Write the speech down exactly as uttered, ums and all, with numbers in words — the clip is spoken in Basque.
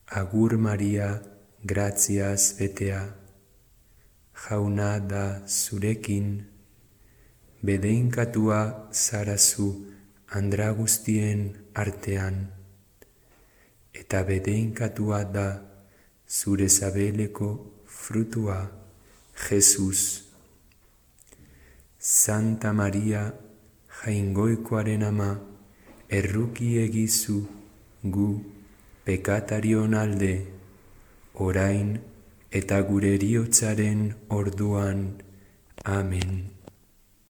Agur Maria, gratiaz betea, Jauna da zurekin, bedeinkatua zarazu andra guztien artean, eta bedeinkatua da zure sabeleko frutua, Jesus. Santa Maria, jaingoikoaren ama, erruki egizu gu pekatarion alde, orain eta gure heriotzaren orduan. Amen.